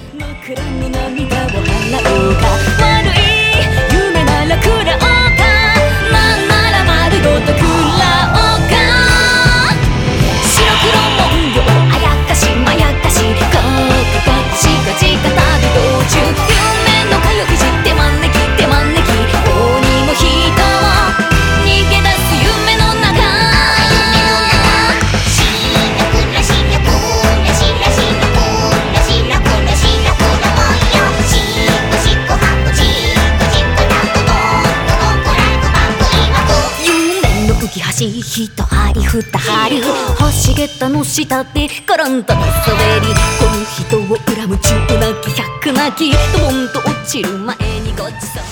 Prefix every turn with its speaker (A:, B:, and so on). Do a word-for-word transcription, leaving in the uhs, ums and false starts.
A: 枕の涙を払おうか、悪い夢なら食らおうか、なんなら丸ごと食らおうか。白黒文様あやかしまやかし、カカカチカチカ旅道中、夢の通いじって招きて招き、どうにも人を逃げ出す夢の中。一針二針橋桁の下で絡んだ寝そべり、この人を恨む十泣き百泣き、ドボンと落ちる前にごちそう